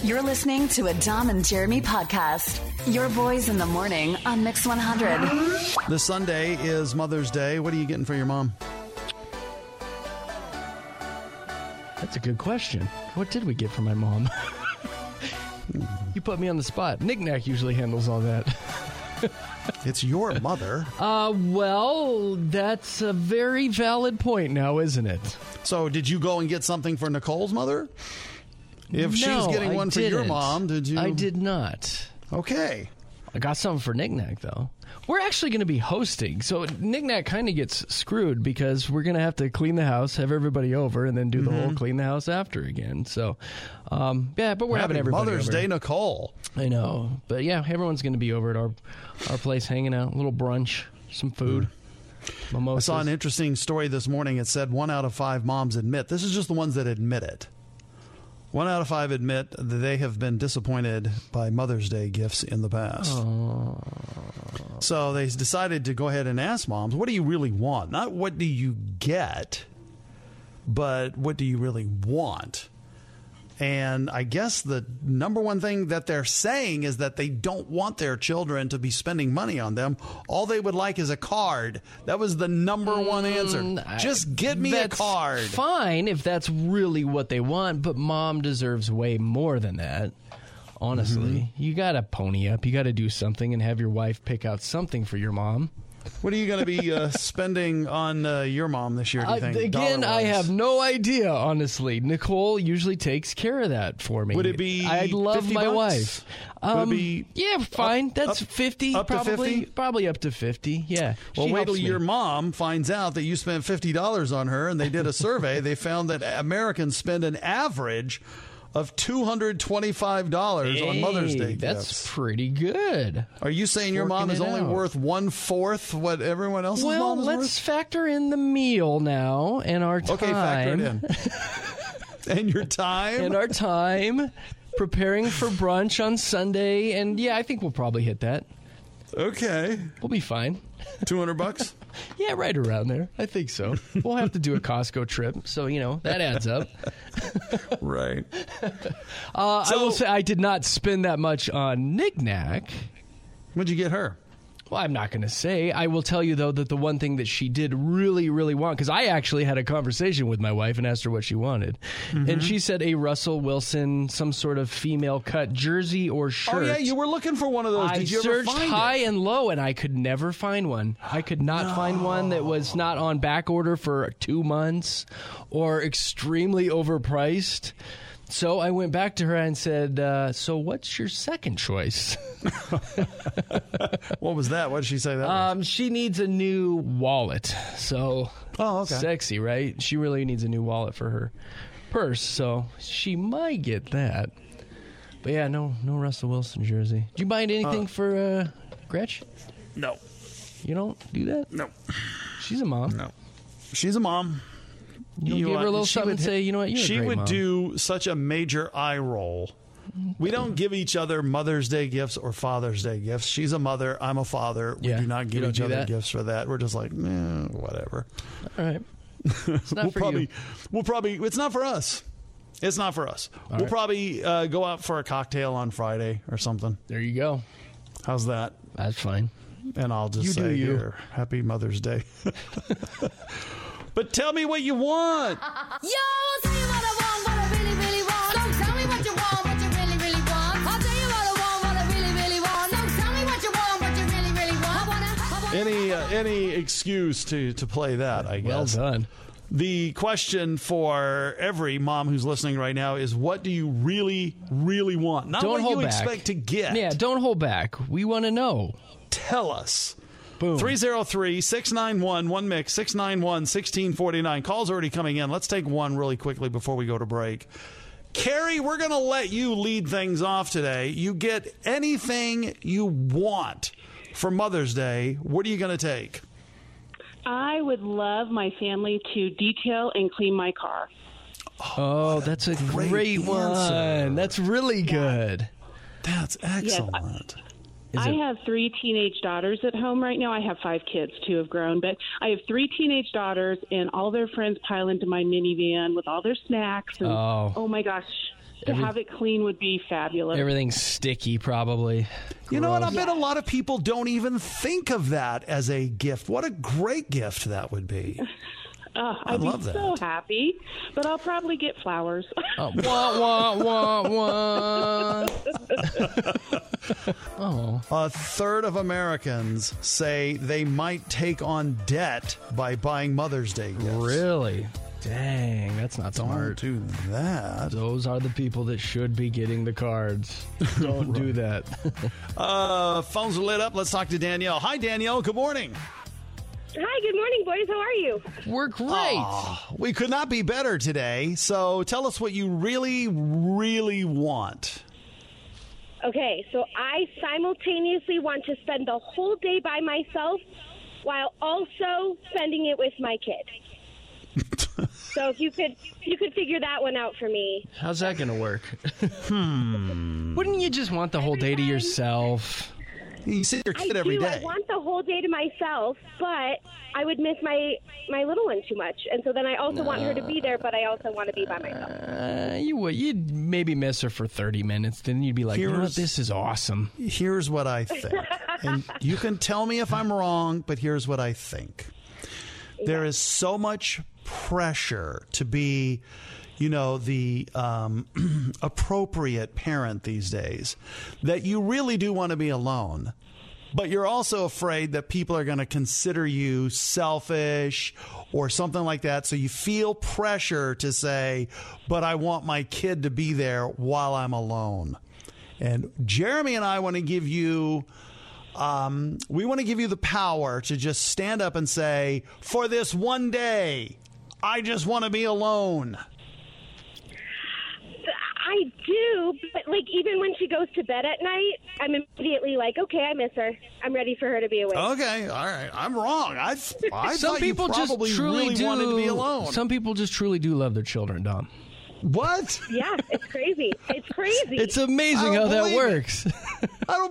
You're listening to a Dom and Jeremy podcast. Your boys in the morning on Mix 100. This Sunday is Mother's Day. What are you getting for your mom? That's a good question. What did we get for my mom? You put me on the spot. Knick-Knack usually handles all that. It's your mother. Well, that's a very valid point now, isn't it? So did you go and get something for Nicole's mother? If she's getting one for your mom, did you? I did not. Okay. I got something for Knick-Knack, though. We're actually going to be hosting, so Knick-Knack kind of gets screwed because we're going to have to clean the house, have everybody over, and then do the whole clean the house after again. So, yeah, but we're having everybody Mother's over. Day, Nicole. I know. But, yeah, everyone's going to be over at our place hanging out, a little brunch, some food. Mimosas. I saw an interesting story this morning. It said 1 out of 5 moms admit. This is just the ones that admit it. 1 out of 5 admit that they have been disappointed by Mother's Day gifts in the past. Aww. So they decided to go ahead and ask moms, what do you really want? Not what do you get, but what do you really want? And I guess the number one thing that they're saying is that they don't want their children to be spending money on them. All they would like is a card. That was the number one answer. Just get me a card. Fine if that's really what they want, but mom deserves way more than that. Honestly, you got to pony up. You got to do something and have your wife pick out something for your mom. What are you going to be spending on your mom this year, do you think? Again, I have no idea, honestly. Nicole usually takes care of that for me. Would it be I love my $50? wife. Would it be yeah, fine. That's 50, up to probably. 50? Probably up to 50, yeah. Well, She wait till helps me. your mom finds out that you spent $50 on her, and they did a survey. They found that Americans spend an average of $225 on Mother's Day gifts. That's pretty good. Are you saying your mom is only worth 1/4 what everyone else's mom is let's worth? factor in the meal now and our time. Okay, factor it in. And your time? And our time preparing for brunch on Sunday. And yeah, I think we'll probably hit that. Okay. We'll be fine. $200? Yeah, right around there. I think so. We'll have to do a Costco trip. So, that adds up. Right. I will say I did not spend that much on Knick-Knack. What'd you get her? Well, I'm not going to say. I will tell you, though, that the one thing that she did really, really want, because I actually had a conversation with my wife and asked her what she wanted. And she said a Russell Wilson, some sort of female cut jersey or shirt. Oh, yeah, you were looking for one of those. Did you ever searched find high it? and low, and I could never find one. I could not find one that was not on back order for 2 months or extremely overpriced. So I went back to her and said, so what's your second choice? What was that? What did she say that was? She needs a new wallet. So, Oh, okay. Sexy, right? She really needs a new wallet for her purse, so she might get that. But yeah, no Russell Wilson jersey. Did you buy anything for Gretch? No. You don't do that? No. She's a mom. No. She's a mom. You don't give her a little something and say, you know what, you're a She great would mom. do such a major eye roll. We don't give each other Mother's Day gifts or Father's Day gifts. She's a mother. I'm a father. We Yeah, do not you give don't each do other that? gifts for that. We're just like, whatever. All right. It's not for you. We'll probably, it's not for us. It's not for us. We'll right. probably go out for a cocktail on Friday or something. There you go. How's that? That's fine. And I'll just You do say you. here, Happy Mother's Day. But tell me what you want. Yo, I'll tell you what I want, what I really, really want. Don't tell me what you want, what you really, really want. I'll tell you what I want, what I really, really want. Don't tell me what you want, what you really, really want. I wanna Any excuse to play that, I guess. Well done. The question for every mom who's listening right now is, what do you really, really want? Not Don't what hold you back. expect to get. Yeah, don't hold back. We want to know. Tell us. Boom. 303-691-1MIX, 691-1649. Call's already coming in. Let's take one really quickly before we go to break. Carrie, we're going to let you lead things off today. You get anything you want for Mother's Day. What are you going to take? I would love my family to detail and clean my car. Oh, that's a great answer. one. That's really good. That's excellent. I have 3 teenage daughters at home right now. I have 5 kids, 2 have grown, but I have 3 teenage daughters, and all their friends pile into my minivan with all their snacks. And, Oh. oh my gosh, To have it clean would be fabulous. Everything's sticky, probably. You know what? I Gross. bet a lot of people don't even think of that as a gift. What a great gift that would be. I'd love be that. so happy, but I'll probably get flowers. Wah, wah, wah, wah. Oh. A third of Americans say they might take on debt by buying Mother's Day gifts. Really? Dang, that's not Don't smart. do that. Those are the people that should be getting the cards. Don't do that. Phones are lit up. Let's talk to Danielle. Hi, Danielle. Good morning. Hi, good morning, boys. How are you? We're great. Aw, we could not be better today. So tell us what you really, really want. Okay, so I simultaneously want to spend the whole day by myself while also spending it with my kid. So if you could figure that one out for me. How's that going to work? Wouldn't you just want the whole day to yourself? You see your kid I every do. day. I want the whole day to myself, but I would miss my little one too much. And so then I also want her to be there, but I also want to be by myself. You would. You'd maybe miss her for 30 minutes. Then you'd be like, you know what? Here's- This is awesome. Here's what I think. And you can tell me if I'm wrong, but here's what I think. There is so much pressure to be, the appropriate parent these days that you really do want to be alone. But you're also afraid that people are going to consider you selfish or something like that. So you feel pressure to say, but I want my kid to be there while I'm alone. And Jeremy and I want to give you the power to just stand up and say, for this one day, I just want to be alone. I do, but even when she goes to bed at night, I'm immediately like, okay, I miss her. I'm ready for her to be awake. Okay, all right. I'm wrong. I Some thought you people just probably truly really do. wanted to be alone. Some people just truly do love their children, Dom. What? Yeah, it's crazy. It's crazy. It's amazing I how don't that believe it. works. I don't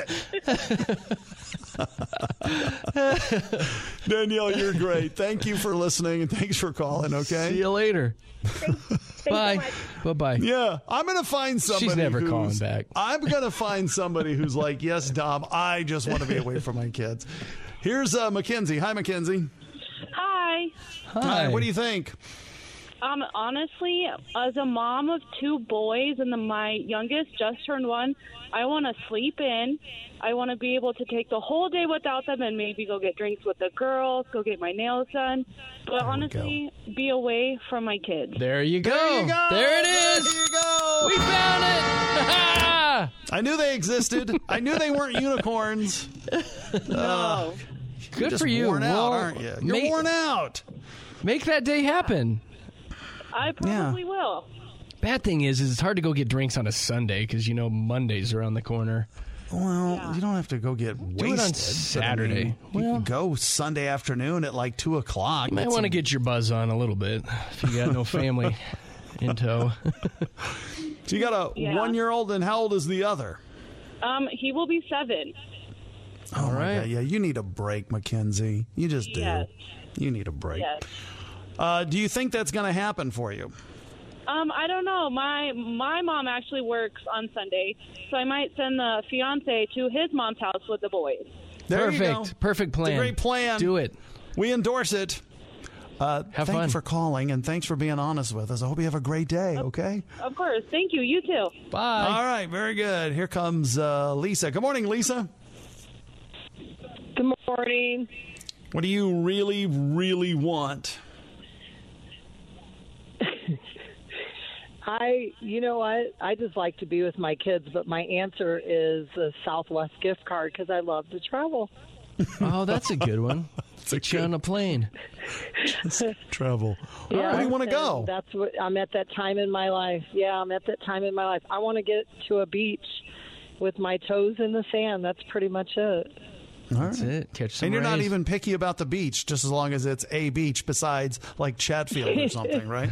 believe it. Danielle, you're great. Thank you for listening and thanks for calling, okay? See you later. Thanks Bye. so much. Bye-bye. Yeah, I'm going to find somebody She's never who's- calling back. I'm going to find somebody who's like, yes, Dom, I just want to be away from my kids. Here's Mackenzie. Hi, Mackenzie. Hi. Hi. What do you think? Honestly, as a mom of two boys and my youngest just turned 1, I want to sleep in. I want to be able to take the whole day without them and maybe go get drinks with the girls, go get my nails done. But honestly, be away from my kids. There you go. There you go. There it is. There you go. We found it. I knew they existed. I knew they weren't unicorns. No. Good Just for you. worn out, Well, aren't you? You're worn out. Make that day happen. I probably will. Bad thing is it's hard to go get drinks on a Sunday because Monday's around the corner. Well, you don't have to go get wasted. Do it on but I mean, Saturday. you Well- can go Sunday afternoon at like 2 o'clock. You might want to get your buzz on a little bit if you got no family in tow. So you got a 1-year-old, and how old is the other? He will be 7. All right. Yeah, you need a break, Mackenzie. You just do. Yes. You need a break. Yes. Do you think that's going to happen for you? I don't know. My mom actually works on Sunday, so I might send the fiance to his mom's house with the boys. There you go. Perfect plan. It's a great plan. Do it. We endorse it. Have thank fun. you for calling, and thanks for being honest with us. I hope you have a great day, okay? Of course. Thank you. You too. Bye. All right, very good. Here comes Lisa. Good morning, Lisa. Good morning. What do you really, really want? You know what? I just like to be with my kids, but my answer is a Southwest gift card because I love to travel. Oh, that's a good one. Get you on a plane. Travel. Where do you want to go? And that's what I'm at that time in my life. Yeah, I'm at that time in my life. I want to get to a beach with my toes in the sand. That's pretty much it. All That's right. it. Catch some And you're not rays. even picky about the beach, just as long as it's a beach besides like Chatfield or something, right?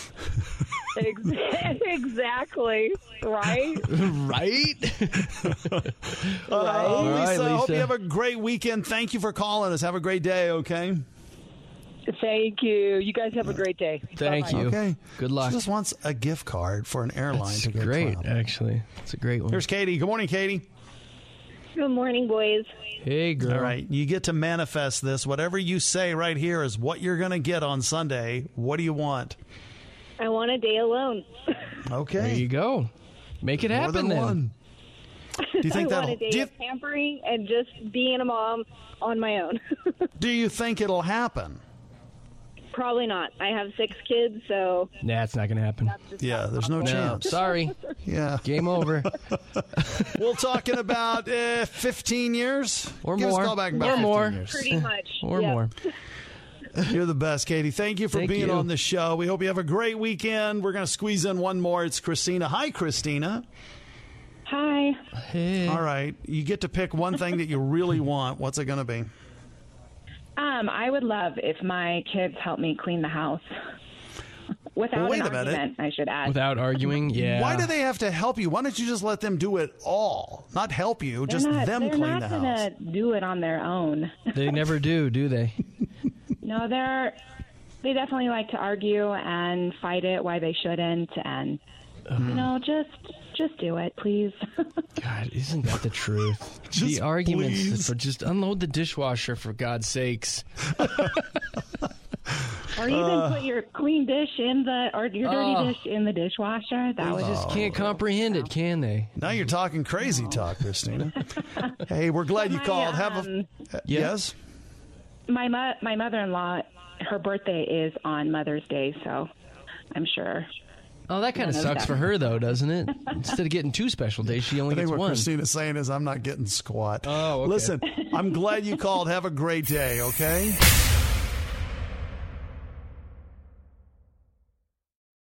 Exactly. Right? Right? Lisa, right, I hope Lisa. you have a great weekend. Thank you for calling us. Have a great day, okay? Thank you. You guys have a great day. Thank you. Okay. Good luck. She just wants a gift card for an airline That's to go great, travel. actually. It's a great one. Here's Katie. Good morning, Katie. Good morning, boys. Hey, girl. All right. You get to manifest this. Whatever you say right here is what you're going to get on Sunday. What do you want? I want a day alone. Okay. There you go. Make it More happen than then. one. Do you think I want that'll? a day of pampering and just being a mom on my own. Do you think it'll happen? Probably not. I have 6 kids, so Nah, it's not going to happen. Yeah, there's no No, chance. sorry. Yeah. Game over. We're talking about 15 years? Or Give more. us a call back in about Or 15 more. years. pretty much. Or yeah. more. You're the best, Katie. Thank you for Thank being you. on the show. We hope you have a great weekend. We're going to squeeze in one more. It's Christina. Hi, Christina. Hi. Hey. All right. You get to pick one thing that you really want. What's it going to be? I would love if my kids helped me clean the house. Without Wait an a minute. argument, I should add. Without arguing, yeah. Why do they have to help you? Why don't you just let them do it all? Not help you, just them they're clean not the gonna house. do it on their own. They never do they? No, they definitely like to argue and fight it why they shouldn't, and just do it, please. God, isn't that the truth? Just the arguments please. for just unload the dishwasher, for God's sakes. Or even put your clean dish in your dirty dish in the dishwasher. That They was just can't comprehend it, can they? Now you're talking crazy talk, Christina. Hey, we're glad you called. Have a yes. My mother-in-law. Her birthday is on Mother's Day, so I'm sure. Oh, that kind of None of sucks that. for her, though, doesn't it? Instead of getting 2 special days, she only I think gets what 1. Christina's saying is I'm not getting squat. Oh, okay. Listen, I'm glad you called. Have a great day, okay?